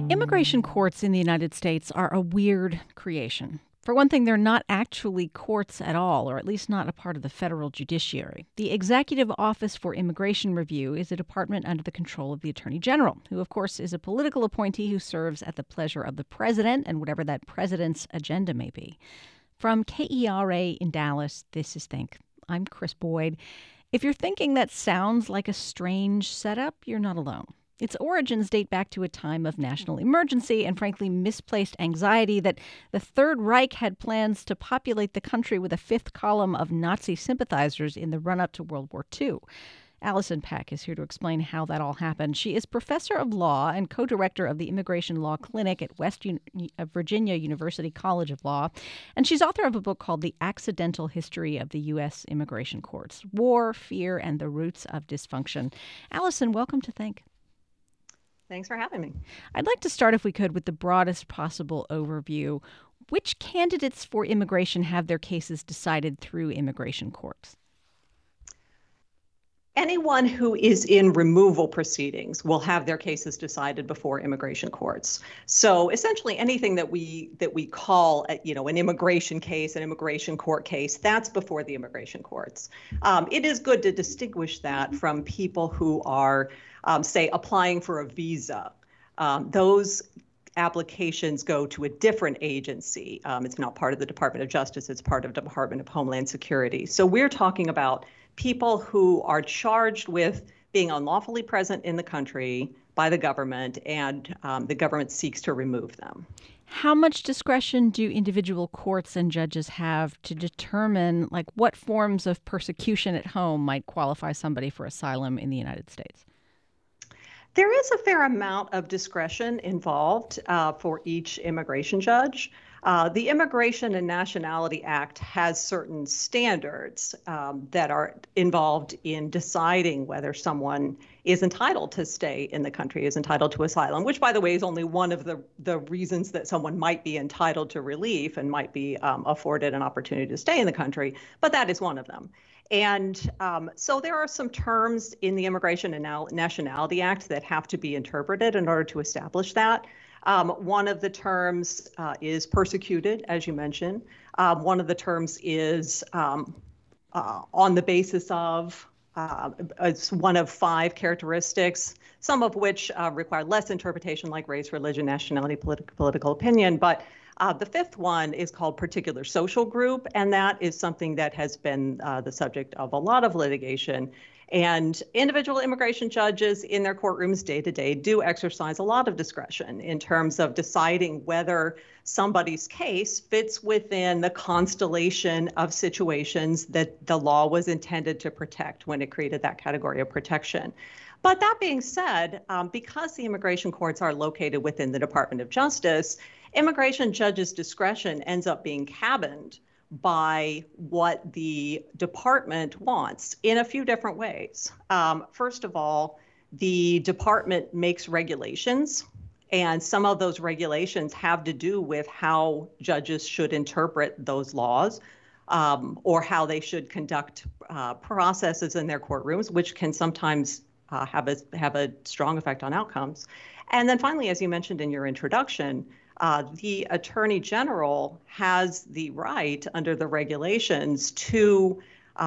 Immigration courts in the United States are a weird creation. For one thing, they're not actually courts at all, or at least not a part of the federal judiciary. The Executive Office for Immigration Review is a department under the control of the Attorney General, who, of course, is a political appointee who serves at the pleasure of the president and whatever that president's agenda may be. From KERA in Dallas, this is Think. I'm Chris Boyd. If you're thinking that sounds like a strange setup, you're not alone. Its origins date back to a time of national emergency and, frankly, misplaced anxiety that the Third Reich had plans to populate the country with a fifth column of Nazi sympathizers in the run-up to World War II. Allison Peck is here to explain how that all happened. She is professor of law and co-director of the Immigration Law Clinic at West Virginia University College of Law. And she's author of a book called The Accidental History of the U.S. Immigration Courts: War, Fear, and the Roots of Dysfunction. Allison, welcome to Think. Thanks for having me. I'd like to start, if we could, with the broadest possible overview. Which candidates for immigration have their cases decided through immigration courts? Anyone who is in removal proceedings will have their cases decided before immigration courts. So essentially anything that we call an immigration case, an immigration court case, that's before the immigration courts. It is good to distinguish that from people who are, say, applying for a visa. Those applications go to a different agency. It's not part of the Department of Justice. It's part of the Department of Homeland Security. So we're talking about people who are charged with being unlawfully present in the country by the government, and the government seeks to remove them. How much discretion do individual courts and judges have to determine, what forms of persecution at home might qualify somebody for asylum in the United States? There is a fair amount of discretion involved for each immigration judge. The Immigration and Nationality Act has certain standards that are involved in deciding whether someone is entitled to stay in the country, is entitled to asylum, which, by the way, is only one of the reasons that someone might be entitled to relief and might be afforded an opportunity to stay in the country. But that is one of them. And so there are some terms in the Immigration and Nationality Act that have to be interpreted in order to establish that. One of the terms is persecuted, as you mentioned. One of the terms is on the basis of, it's one of 5 characteristics, some of which require less interpretation, like race, religion, nationality, political opinion. But the 5th one is called particular social group, and that is something that has been the subject of a lot of litigation. And individual immigration judges in their courtrooms day to day do exercise a lot of discretion in terms of deciding whether somebody's case fits within the constellation of situations that the law was intended to protect when it created that category of protection. But that being said, because the immigration courts are located within the Department of Justice, immigration judges' discretion ends up being cabined by what the department wants in a few different ways. First of all, the department makes regulations, and some of those regulations have to do with how judges should interpret those laws, or how they should conduct processes in their courtrooms, which can sometimes have a strong effect on outcomes. And then finally, as you mentioned in your introduction, the Attorney General has the right under the regulations to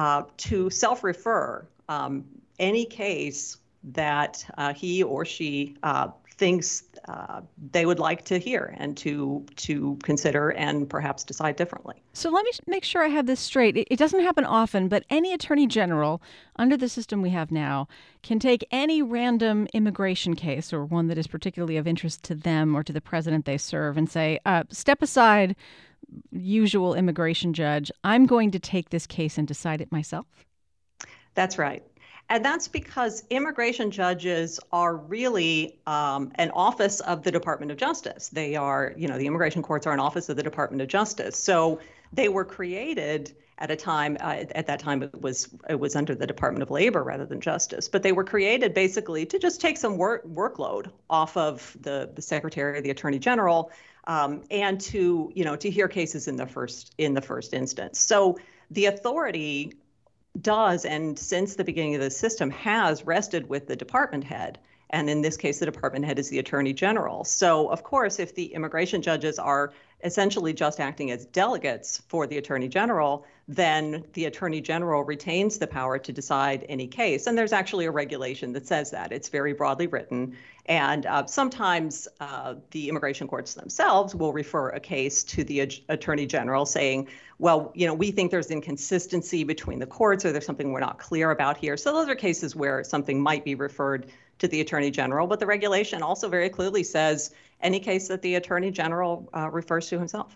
self-refer any case that he or she thinks they would like to hear and to consider and perhaps decide differently. So let me make sure I have this straight. It doesn't happen often, but any attorney general under the system we have now can take any random immigration case or one that is particularly of interest to them or to the president they serve and say, step aside, usual immigration judge, I'm going to take this case and decide it myself. That's right. And that's because immigration judges are really an office of the Department of Justice. They are, the immigration courts are an office of the Department of Justice. So they were created at a time, at that time it was under the Department of Labor rather than Justice, but they were created basically to just take some workload off of the Secretary or the Attorney General, and to hear cases in the first instance. So the authority does, and since the beginning of the system has rested with the department head. And in this case, the department head is the attorney general. So, of course, if the immigration judges are essentially just acting as delegates for the attorney general, then the attorney general retains the power to decide any case. And there's actually a regulation that says that. It's very broadly written. And sometimes the immigration courts themselves will refer a case to the attorney general saying, well, we think there's inconsistency between the courts, or there's something we're not clear about here. So those are cases where something might be referred to the attorney general. But the regulation also very clearly says any case that the attorney general refers to himself.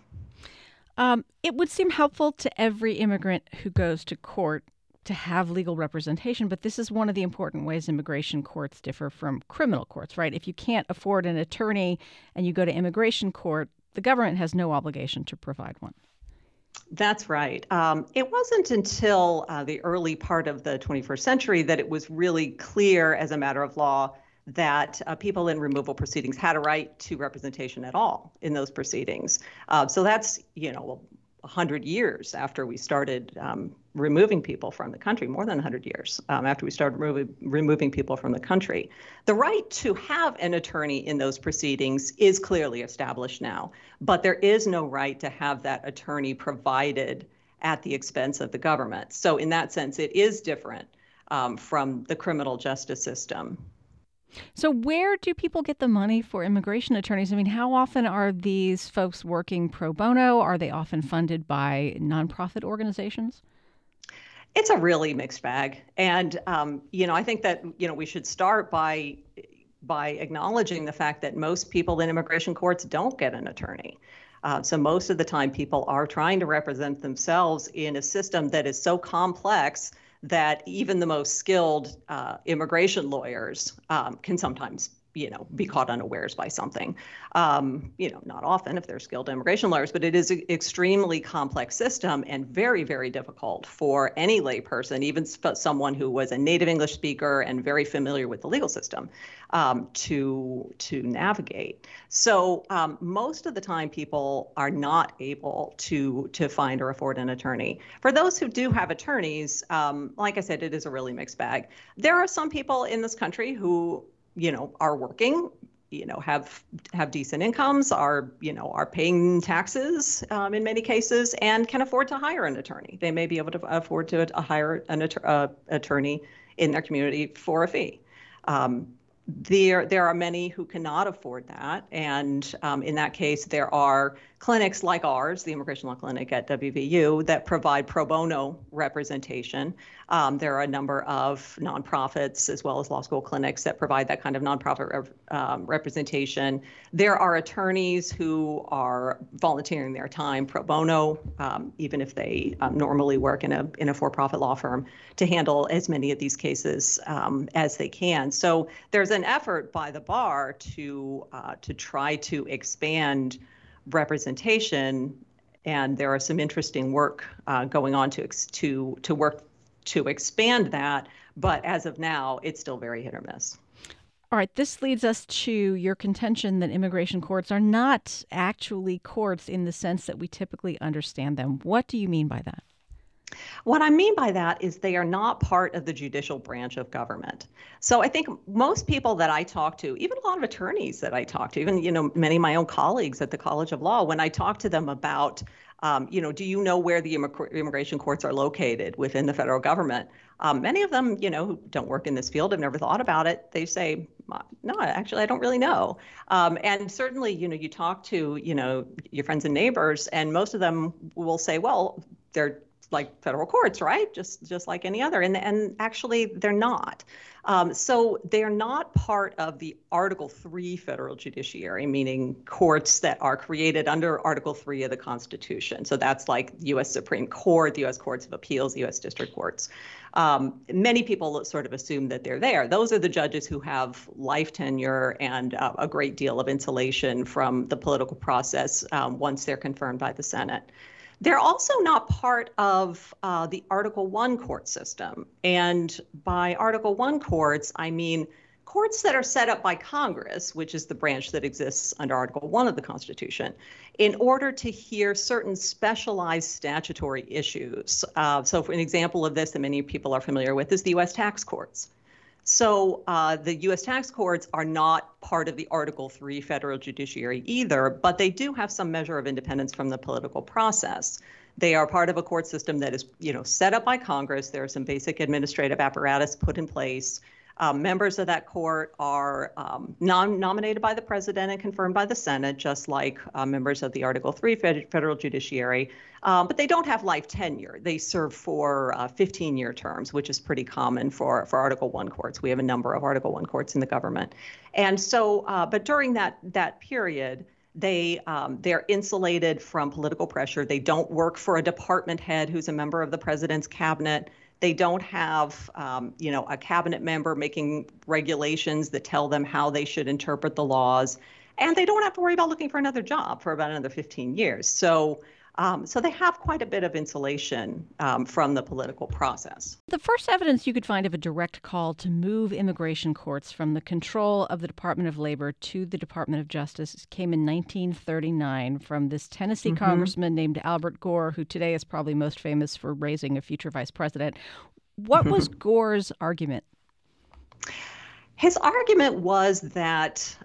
It would seem helpful to every immigrant who goes to court to have legal representation, but this is one of the important ways immigration courts differ from criminal courts, right? If you can't afford an attorney and you go to immigration court, the government has no obligation to provide one. That's right. It wasn't until the early part of the 21st century that it was really clear as a matter of law that people in removal proceedings had a right to representation at all in those proceedings. So that's, 100 years after we started removing people from the country, more than 100 years after we started removing people from the country. The right to have an attorney in those proceedings is clearly established now, but there is no right to have that attorney provided at the expense of the government. So in that sense, it is different from the criminal justice system. So where do people get the money for immigration attorneys? I mean, how often are these folks working pro bono? Are they often funded by nonprofit organizations? It's a really mixed bag. And, I think that, we should start by acknowledging the fact that most people in immigration courts don't get an attorney. So most of the time, people are trying to represent themselves in a system that is so complex that even the most skilled immigration lawyers can sometimes, be caught unawares by something. Not often if they're skilled immigration lawyers, but it is an extremely complex system and very, very difficult for any layperson, even someone who was a native English speaker and very familiar with the legal system, to navigate. So most of the time, people are not able to find or afford an attorney. For those who do have attorneys, like I said, it is a really mixed bag. There are some people in this country who are working, have decent incomes, are paying taxes in many cases, and can afford to hire an attorney. They may be able to afford to hire an attorney in their community for a fee. There are many who cannot afford that, and in that case, there are clinics like ours, the Immigration Law Clinic at WVU, that provide pro bono representation. There are a number of nonprofits as well as law school clinics that provide that kind of nonprofit representation. There are attorneys who are volunteering their time pro bono, even if they normally work in a for-profit law firm, to handle as many of these cases as they can. So there's an effort by the bar to try to expand representation, and there are some interesting work going on to work to expand that. But as of now, it's still very hit or miss. All right, this leads us to your contention that immigration courts are not actually courts in the sense that we typically understand them. What do you mean by that? What I mean by that is they are not part of the judicial branch of government. So I think most people that I talk to, even a lot of attorneys that I talk to, even many of my own colleagues at the College of Law, when I talk to them about, do you know where the immigration courts are located within the federal government? Many of them, who don't work in this field, have never thought about it. They say, no, actually, I don't really know. And certainly, you talk to, your friends and neighbors, and most of them will say, well, they're like federal courts, right? Just like any other. And actually, they're not. So they're not part of the Article III federal judiciary, meaning courts that are created under Article III of the Constitution. So that's like U.S. Supreme Court, the U.S. Courts of Appeals, U.S. District Courts. Many people sort of assume that they're there. Those are the judges who have life tenure and a great deal of insulation from the political process once they're confirmed by the Senate. They're also not part of the Article I court system. And by Article I courts, I mean courts that are set up by Congress, which is the branch that exists under Article I of the Constitution, in order to hear certain specialized statutory issues. So for an example of this that many people are familiar with is the U.S. tax courts. So the U.S. tax courts are not part of the Article III federal judiciary either, but they do have some measure of independence from the political process. They are part of a court system that is, set up by Congress. There are some basic administrative apparatus put in place. Members of that court are nominated by the president and confirmed by the Senate, just like members of the Article III federal judiciary. But they don't have life tenure. They serve for 15-year terms, which is pretty common for Article I courts. We have a number of Article I courts in the government. And so, but during that period, they're insulated from political pressure. They don't work for a department head who's a member of the president's cabinet. They don't have, a cabinet member making regulations that tell them how they should interpret the laws. And they don't have to worry about looking for another job for about another 15 years. So they have quite a bit of insulation from the political process. The first evidence you could find of a direct call to move immigration courts from the control of the Department of Labor to the Department of Justice came in 1939 from this Tennessee congressman named Albert Gore, who today is probably most famous for raising a future vice president. What was Gore's argument? His argument was that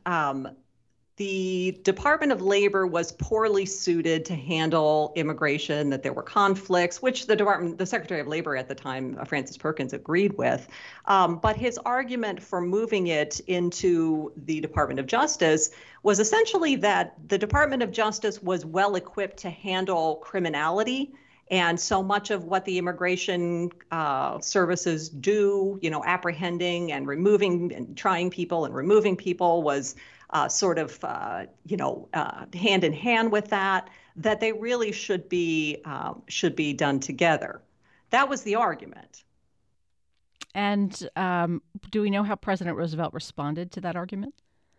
the Department of Labor was poorly suited to handle immigration, that there were conflicts, which the Secretary of Labor at the time, Frances Perkins, agreed with. But his argument for moving it into the Department of Justice was essentially that the Department of Justice was well equipped to handle criminality. And so much of what the immigration services do, apprehending and removing and trying people and removing people was hand in hand with that they really should be done together. That was the argument. And do we know how President Roosevelt responded to that argument?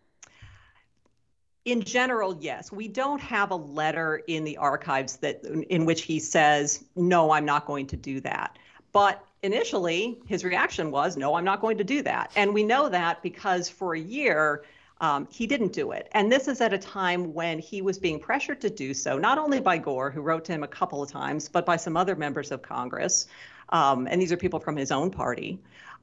In general, yes. We don't have a letter in the archives in which he says, no, I'm not going to do that. But initially, his reaction was, no, I'm not going to do that. And we know that because for a year, he didn't do it. And this is at a time when he was being pressured to do so, not only by Gore, who wrote to him a couple of times, but by some other members of Congress. And these are people from his own party.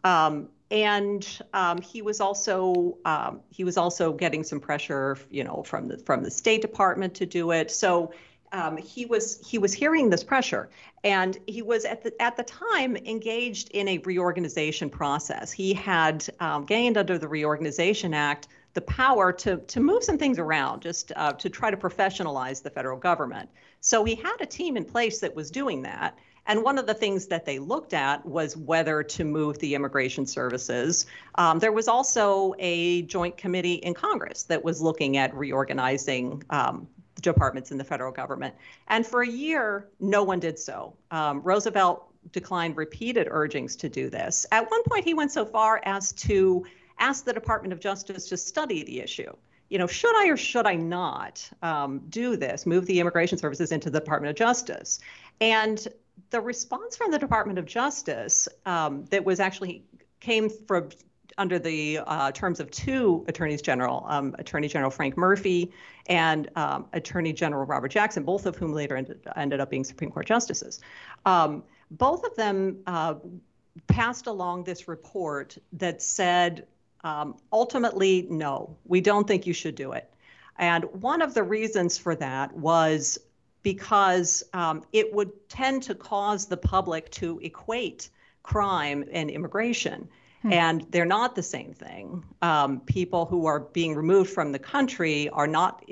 And he was also getting some pressure, from the State Department to do it. So he was hearing this pressure, and he was at the time engaged in a reorganization process. He had gained under the Reorganization Act the power to move some things around, just to try to professionalize the federal government. So he had a team in place that was doing that. And one of the things that they looked at was whether to move the immigration services. There was also a joint committee in Congress that was looking at reorganizing departments in the federal government. And for a year, no one did so. Roosevelt declined repeated urgings to do this. At one point, he went so far as to ask the Department of Justice to study the issue. Should I or should I not do this, move the immigration services into the Department of Justice? And the response from the Department of Justice that was actually came from under the terms of two attorneys general, Attorney General Frank Murphy and Attorney General Robert Jackson, both of whom later ended up being Supreme Court justices. Both of them passed along this report that said, ultimately, no, we don't think you should do it. And one of the reasons for that was because it would tend to cause the public to equate crime and immigration. And they're not the same thing. People who are being removed from the country are not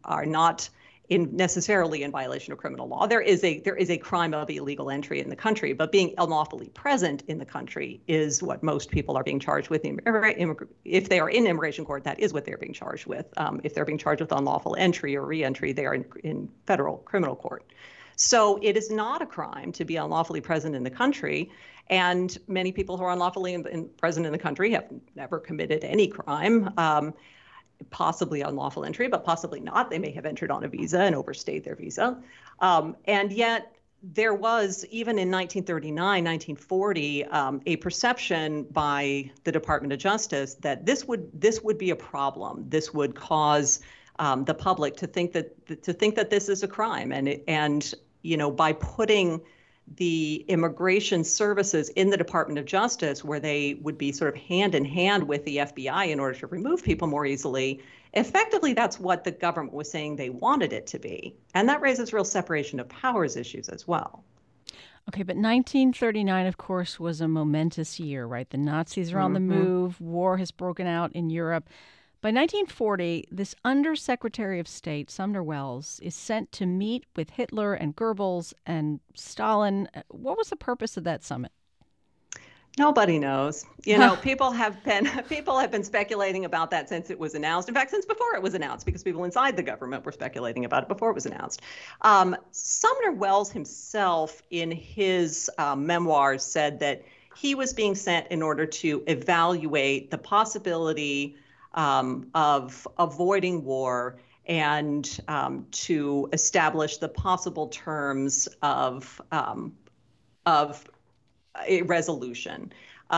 necessarily in violation of criminal law. There is a crime of illegal entry in the country, but being unlawfully present in the country is what most people are being charged with. If they are in immigration court, that is what they're being charged with. If they're being charged with unlawful entry or reentry, they are in federal criminal court. So it is not a crime to be unlawfully present in the country. And many people who are unlawfully present in the country have never committed any crime. Possibly unlawful entry, but possibly not. They may have entered on a visa and overstayed their visa. And yet there was, even in 1939, 1940, a perception by the Department of Justice that this would be a problem. This would cause the public to think that this is a crime. And by putting the immigration services in the Department of Justice, where they would be sort of hand in hand with the FBI in order to remove people more easily, effectively that's what the government was saying they wanted it to be. And that raises real separation of powers issues as well. Okay, but 1939, of course, was a momentous year, right? The Nazis are on the move. War has broken out in Europe. By 1940, this Undersecretary of State, Sumner Welles, is sent to meet with Hitler and Goebbels and Stalin. What was the purpose of that summit? Nobody knows. People have been speculating about that since it was announced. In fact, since before it was announced, because people inside the government were speculating about it before it was announced. Sumner Welles himself, in his memoirs, said that he was being sent in order to evaluate the possibility of avoiding war and to establish the possible terms of a resolution.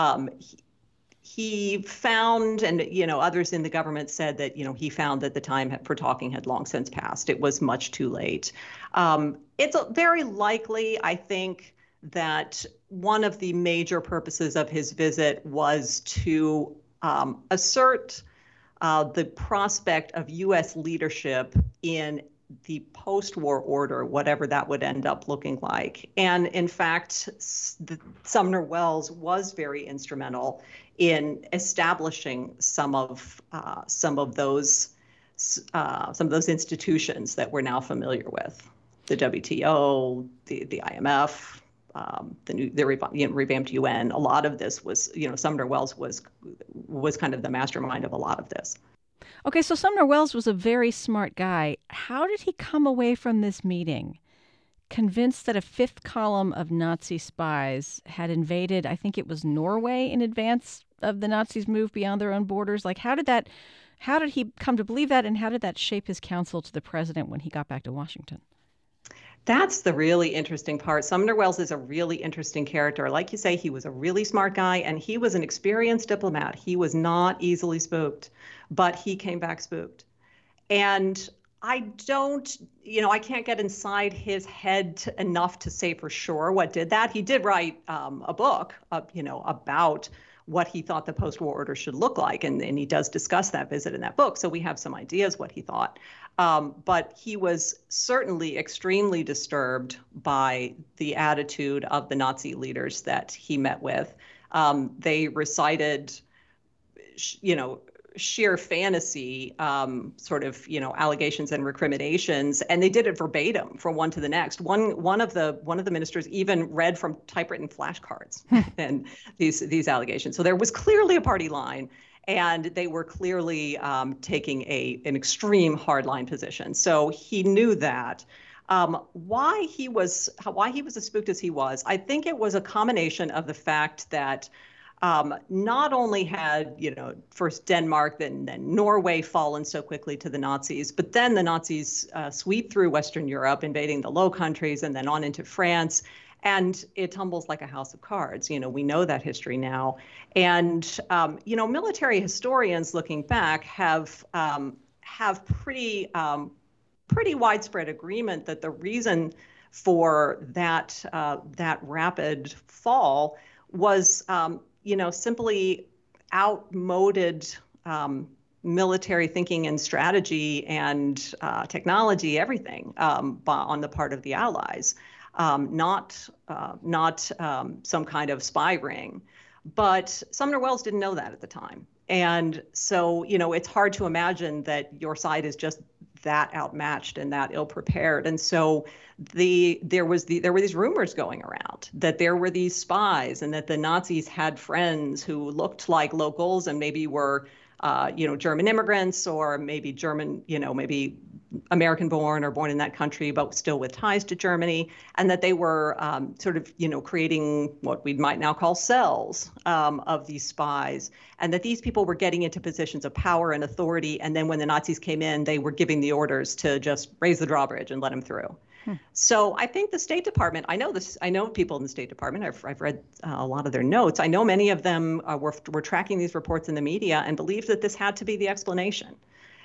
He found, and others in the government said that he found that the time for talking had long since passed. It was much too late. It's very likely, I think, that one of the major purposes of his visit was to assert the prospect of U.S. leadership in the post-war order, whatever that would end up looking like. And in fact, Sumner Welles was very instrumental in establishing some of those institutions that we're now familiar with: the WTO, the IMF, the revamped UN. A lot of this was, Sumner Welles was kind of the mastermind of a lot of this. Okay, so Sumner Welles was a very smart guy. How did he come away from this meeting convinced that a fifth column of Nazi spies had invaded, I think it was Norway, in advance of the Nazis' move beyond their own borders? Like, how did he come to believe that, and how did that shape his counsel to the president when he got back to Washington? That's the really interesting part. Sumner Welles is a really interesting character. Like you say, he was a really smart guy, and he was an experienced diplomat. He was not easily spooked, but he came back spooked. And I can't get inside his head enough to say for sure what did that. He did write a book, about what he thought the post-war order should look like. And he does discuss that visit in that book. So we have some ideas what he thought. But he was certainly extremely disturbed by the attitude of the Nazi leaders that he met with. They recited, sheer fantasy, allegations and recriminations, and they did it verbatim from one to the next. One of the ministers even read from typewritten flashcards and these allegations. So there was clearly a party line, and they were clearly taking an extreme hardline position. So he knew that. Why he was as spooked as he was, I think it was a combination of the fact that not only had, first Denmark, then Norway fallen so quickly to the Nazis, but then the Nazis sweep through Western Europe, invading the Low Countries and then on into France. And it tumbles like a house of cards. We know that history now. And, military historians looking back have pretty widespread agreement that the reason for that rapid fall was simply outmoded military thinking and strategy and technology, everything on the part of the Allies, not some kind of spy ring. But Sumner Welles didn't know that at the time. And so, it's hard to imagine that your side is just that outmatched and that ill-prepared. And so there were these rumors going around that there were these spies and that the Nazis had friends who looked like locals and maybe were, German immigrants or maybe German, maybe American-born or born in that country, but still with ties to Germany, and that they were creating what we might now call cells of these spies, and that these people were getting into positions of power and authority, and then when the Nazis came in, they were giving the orders to just raise the drawbridge and let them through. So I think the State Department, I know people in the State Department, I've read a lot of their notes. I know many of them were tracking these reports in the media and believed that this had to be the explanation.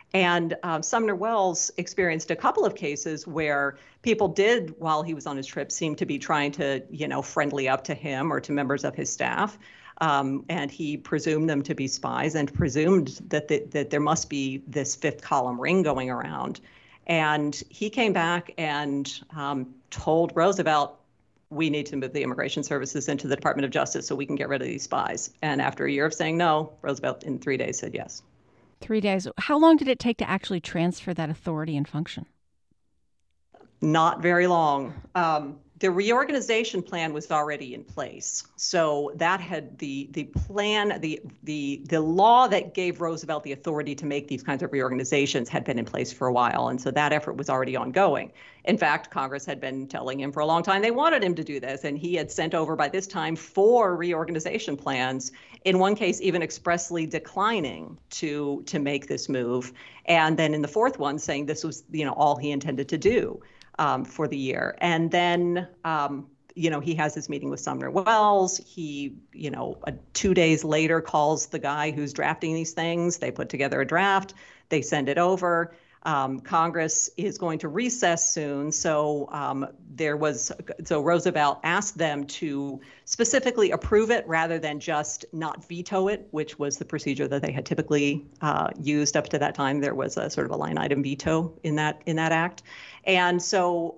And Sumner Wells experienced a couple of cases where people did, while he was on his trip, seem to be trying to, friendly up to him or to members of his staff. And he presumed them to be spies and presumed that there must be this fifth column ring going around. And he came back and told Roosevelt, we need to move the immigration services into the Department of Justice so we can get rid of these spies. And after a year of saying no, Roosevelt in 3 days said yes. 3 days. How long did it take to actually transfer that authority and function? Not very long. The reorganization plan was already in place. So that had the plan, the law that gave Roosevelt the authority to make these kinds of reorganizations had been in place for a while. And so that effort was already ongoing. In fact, Congress had been telling him for a long time they wanted him to do this. And he had sent over by this time 4 reorganization plans, in one case even expressly declining to make this move. And then in the 4th one saying this was, all he intended to do. For the year. And then, he has his meeting with Sumner Wells. He, 2 days later calls the guy who's drafting these things. They put together a draft. They send it over. Congress is going to recess soon. So Roosevelt asked them to specifically approve it rather than just not veto it, which was the procedure that they had typically used up to that time. There was a sort of a line item veto in that act. And so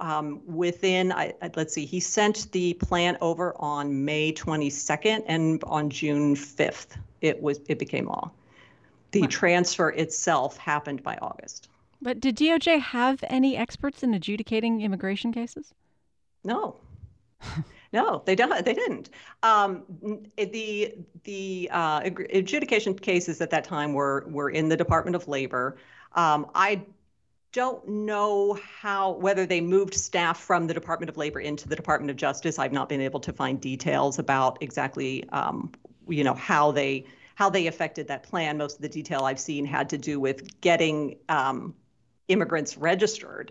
he sent the plan over on May 22nd, and on June 5th, it became law. The transfer itself happened by August. But did DOJ have any experts in adjudicating immigration cases? No. No, they don't. They didn't. The adjudication cases at that time were in the Department of Labor. I don't know whether they moved staff from the Department of Labor into the Department of Justice. I've not been able to find details about exactly, how they affected that plan. Most of the detail I've seen had to do with getting immigrants registered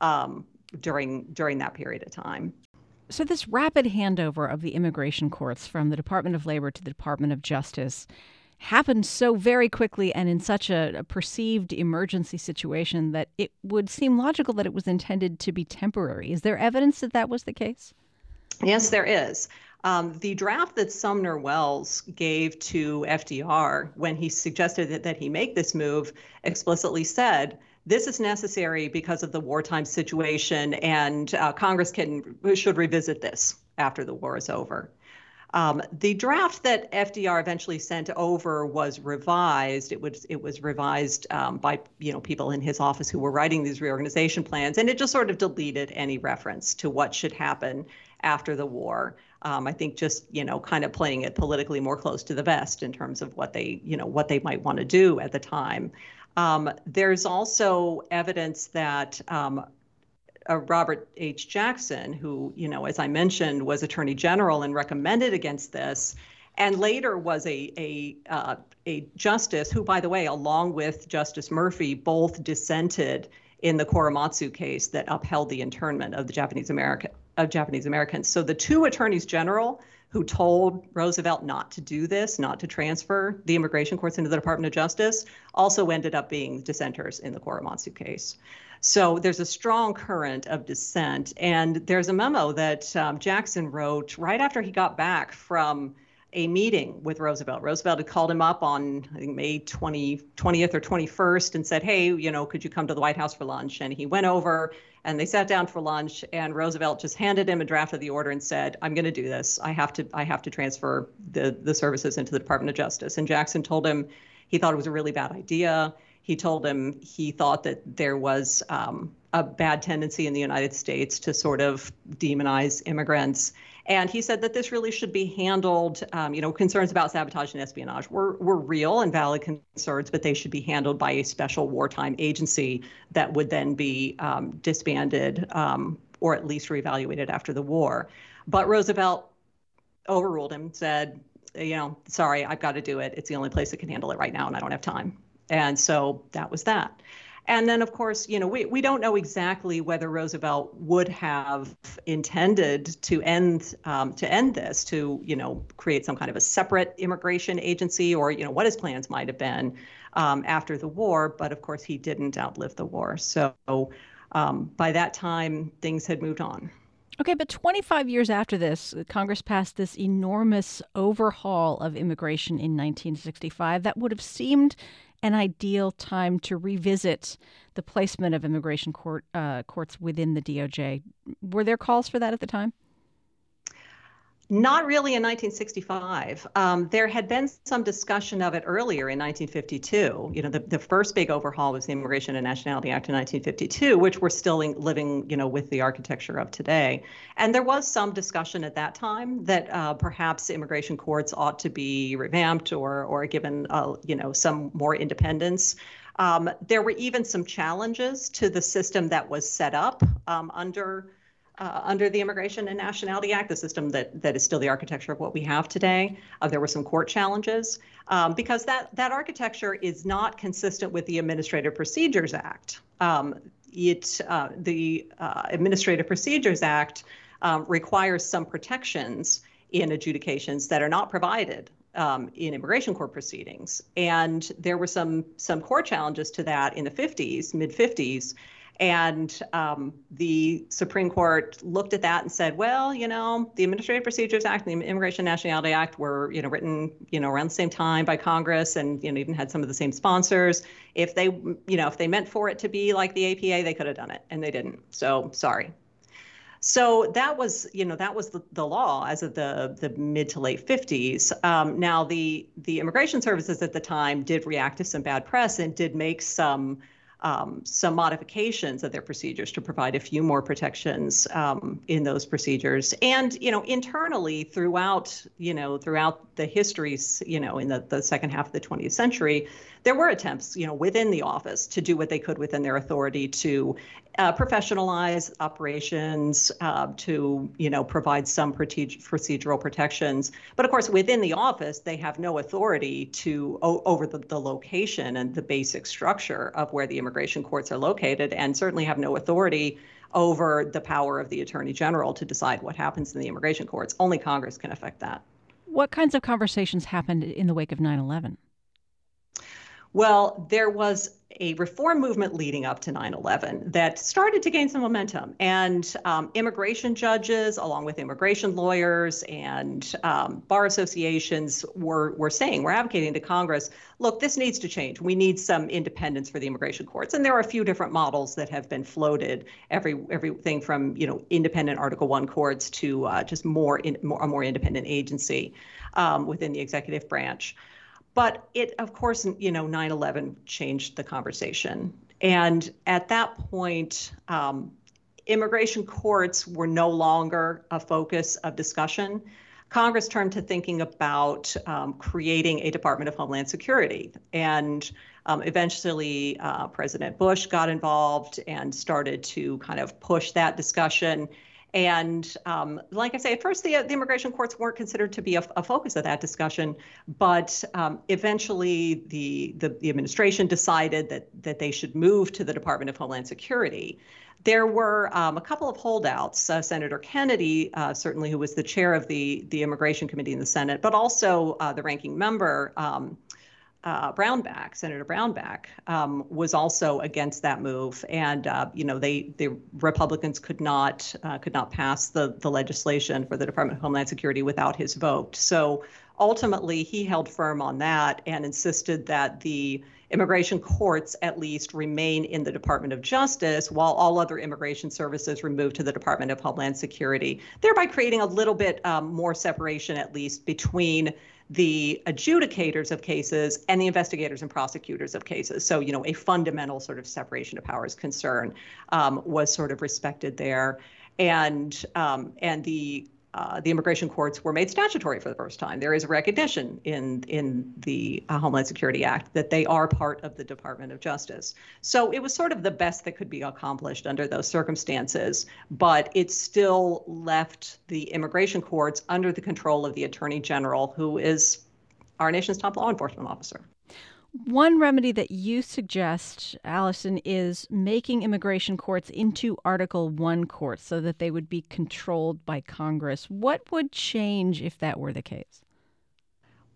during that period of time. So this rapid handover of the immigration courts from the Department of Labor to the Department of Justice happened so very quickly and in such a perceived emergency situation that it would seem logical that it was intended to be temporary. Is there evidence that that was the case? Yes, there is. The draft that Sumner Wells gave to FDR when he suggested that he make this move explicitly said, this is necessary because of the wartime situation, and Congress should revisit this after the war is over. The draft that FDR eventually sent over was revised. It was revised by people in his office who were writing these reorganization plans, and it just sort of deleted any reference to what should happen after the war. I think just kind of playing it politically more close to the vest in terms of what they might want to do at the time. There's also evidence that Robert H. Jackson, who, as I mentioned, was Attorney General and recommended against this, and later was a justice who, by the way, along with Justice Murphy, both dissented in the Korematsu case that upheld the internment of the Japanese Americans. So the 2 attorneys general who told Roosevelt not to do this, not to transfer the immigration courts into the Department of Justice, also ended up being dissenters in the Korematsu case. So there's a strong current of dissent. And there's a memo that Jackson wrote right after he got back from a meeting with Roosevelt. Roosevelt had called him up on, I think, May 20th or 21st and said, hey, could you come to the White House for lunch? And he went over and they sat down for lunch, and Roosevelt just handed him a draft of the order and said, I'm going to do this. I have to transfer the services into the Department of Justice. And Jackson told him he thought it was a really bad idea. He told him he thought that there was a bad tendency in the United States to sort of demonize immigrants. And he said that this really should be handled, concerns about sabotage and espionage were real and valid concerns, but they should be handled by a special wartime agency that would then be disbanded or at least reevaluated after the war. But Roosevelt overruled him, said, sorry, I've got to do it. It's the only place that can handle it right now, and I don't have time. And so that was that. And then, of course, we don't know exactly whether Roosevelt would have intended to end this, to create some kind of a separate immigration agency, or what his plans might have been. after the war, but of course he didn't outlive the war. So by that time, things had moved on. Okay, but 25 years after this, Congress passed this enormous overhaul of immigration in 1965 that would have seemed an ideal time to revisit the placement of immigration courts within the DOJ. Were there calls for that at the time? Not really in 1965. There had been some discussion of it earlier in 1952. The first big overhaul was the Immigration and Nationality Act in 1952, which we're still living, with the architecture of today. And there was some discussion at that time that perhaps immigration courts ought to be revamped or given, some more independence. There were even some challenges to the system that was set up under the Immigration and Nationality Act, the system that is still the architecture of what we have today. There were some court challenges because that architecture is not consistent with the Administrative Procedures Act. The Administrative Procedures Act requires some protections in adjudications that are not provided in immigration court proceedings. And there were some court challenges to that in the mid 50s. And the Supreme Court looked at that and said, well, the Administrative Procedures Act and the Immigration and Nationality Act were, written, around the same time by Congress and, even had some of the same sponsors. If they meant for it to be like the APA, they could have done it, and they didn't. So sorry. So that was the law as of the mid to late 50s. Now, the immigration services at the time did react to some bad press and did make some modifications of their procedures to provide a few more protections in those procedures. And, internally throughout the histories, in the second half of the 20th century, there were attempts, within the office to do what they could within their authority to professionalize operations, to, provide some procedural protections. But of course, within the office, they have no authority over the location and the basic structure of where the immigration courts are located, and certainly have no authority over the power of the Attorney General to decide what happens in the immigration courts. Only Congress can affect that. What kinds of conversations happened in the wake of 9/11? Well, there was a reform movement leading up to 9/11 that started to gain some momentum. And immigration judges, along with immigration lawyers and bar associations, were advocating to Congress, look, this needs to change. We need some independence for the immigration courts. And there are a few different models that have been floated, everything from independent Article I courts to just a more independent agency within the executive branch. But it, of course, 9/11 changed the conversation. And at that point, immigration courts were no longer a focus of discussion. Congress turned to thinking about creating a Department of Homeland Security. And eventually, President Bush got involved and started to kind of push that discussion. And like I say, at first, the immigration courts weren't considered to be a focus of that discussion. But eventually, the administration decided that they should move to the Department of Homeland Security. There were a couple of holdouts, Senator Kennedy, certainly, who was the chair of the Immigration Committee in the Senate, but also the ranking member, Senator Brownback, was also against that move, and the Republicans could not pass the legislation for the Department of Homeland Security without his vote. So ultimately, he held firm on that and insisted that the immigration courts at least remain in the Department of Justice, while all other immigration services were moved to the Department of Homeland Security, thereby creating a little bit more separation, at least, between the adjudicators of cases and the investigators and prosecutors of cases. So, a fundamental sort of separation of powers concern was sort of respected there. And the immigration courts were made statutory for the first time. There is a recognition in the Homeland Security Act that they are part of the Department of Justice. So it was sort of the best that could be accomplished under those circumstances, but it still left the immigration courts under the control of the Attorney General, who is our nation's top law enforcement officer. One remedy that you suggest, Allison, is making immigration courts into Article I courts so that they would be controlled by Congress. What would change if that were the case?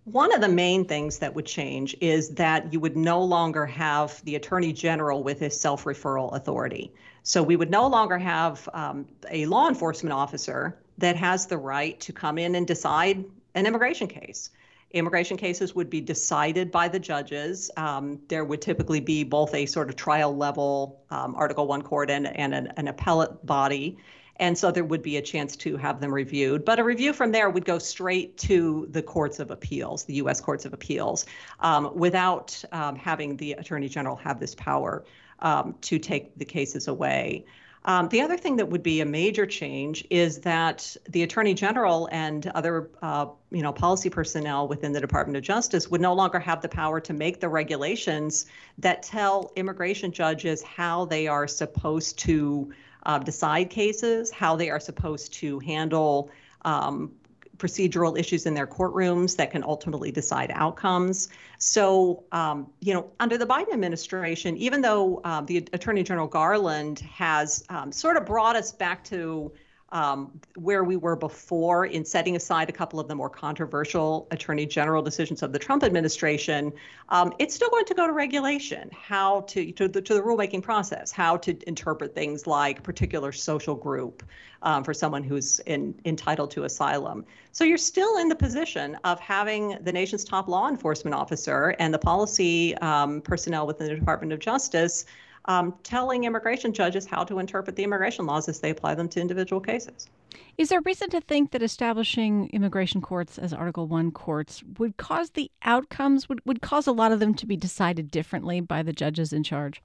One of the main things that would change is that you would no longer have the Attorney General with his self-referral authority. So we would no longer have a law enforcement officer that has the right to come in and decide an immigration case. Immigration cases would be decided by the judges. There would typically be both a sort of trial level Article I court and an appellate body. And so there would be a chance to have them reviewed. But a review from there would go straight to the courts of appeals, the U.S. courts of appeals, without having the Attorney General have this power to take the cases away. The other thing that would be a major change is that the Attorney General and other policy personnel within the Department of Justice would no longer have the power to make the regulations that tell immigration judges how they are supposed to decide cases, how they are supposed to handle procedural issues in their courtrooms that can ultimately decide outcomes. So, under the Biden administration, even though the Attorney General Garland has sort of brought us back to where we were before in setting aside a couple of the more controversial Attorney General decisions of the Trump administration, it's still going to go to regulation, how to the rulemaking process, how to interpret things like particular social group for someone who's entitled to asylum. So you're still in the position of having the nation's top law enforcement officer and the policy personnel within the Department of Justice telling immigration judges how to interpret the immigration laws as they apply them to individual cases. Is there reason to think that establishing immigration courts as Article I courts would cause the outcomes, would cause a lot of them to be decided differently by the judges in charge?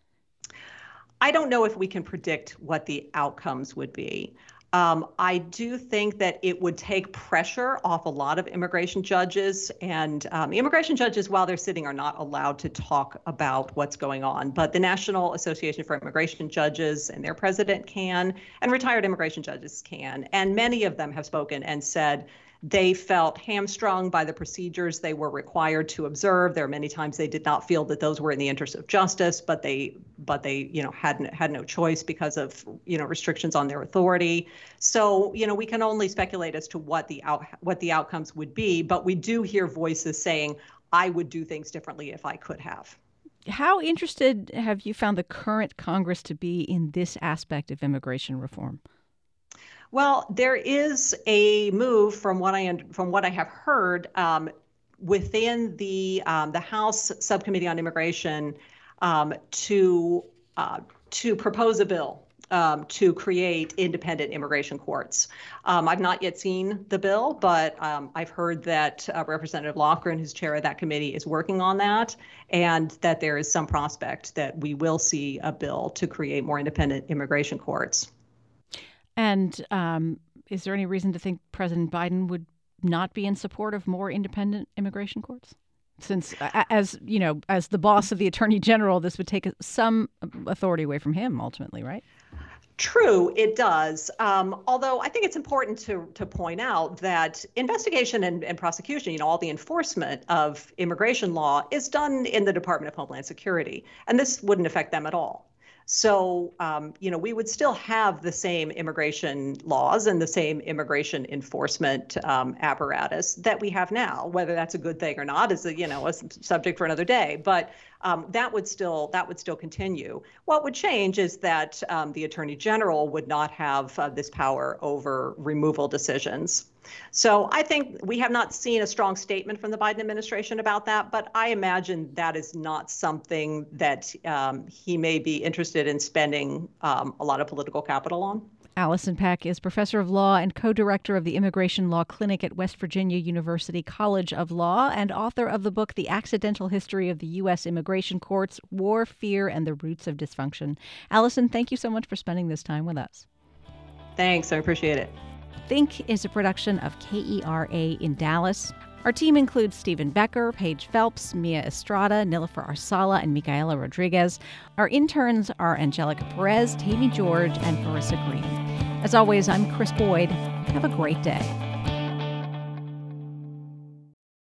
I don't know if we can predict what the outcomes would be. I do think that it would take pressure off a lot of immigration judges. And immigration judges, while they're sitting, are not allowed to talk about what's going on. But the National Association for Immigration Judges and their president can, and retired immigration judges can. And many of them have spoken and said they felt hamstrung by the procedures they were required to observe. There are many times they did not feel that those were in the interest of justice, but they had no choice because of restrictions on their authority. So we can only speculate as to what the outcomes would be, but we do hear voices saying, I would do things differently if I could have. How interested have you found the current Congress to be in this aspect of immigration reform? Well, there is a move from what I have heard within the House Subcommittee on Immigration to propose a bill to create independent immigration courts. I've not yet seen the bill, but I've heard that Representative Loughran, who's chair of that committee, is working on that, and that there is some prospect that we will see a bill to create more independent immigration courts. And is there any reason to think President Biden would not be in support of more independent immigration courts? Since, as the boss of the Attorney General, this would take some authority away from him ultimately, right? True, it does. Although I think it's important to point out that investigation and prosecution, all the enforcement of immigration law is done in the Department of Homeland Security, and this wouldn't affect them at all. So, we would still have the same immigration laws and the same immigration enforcement apparatus that we have now. Whether that's a good thing or not is a subject for another day. But that would still continue. What would change is that the Attorney General would not have this power over removal decisions. So I think we have not seen a strong statement from the Biden administration about that, but I imagine that is not something that he may be interested in spending a lot of political capital on. Allison Peck is professor of law and co-director of the Immigration Law Clinic at West Virginia University College of Law and author of the book, The Accidental History of the U.S. Immigration Courts, War, Fear, and the Roots of Dysfunction. Allison, thank you so much for spending this time with us. Thanks. I appreciate it. Think is a production of KERA in Dallas. Our team includes Stephen Becker, Paige Phelps, Mia Estrada, Nilofer Arsala, and Micaela Rodriguez. Our interns are Angelica Perez, Tammy George, and Marissa Green. As always, I'm Chris Boyd. Have a great day.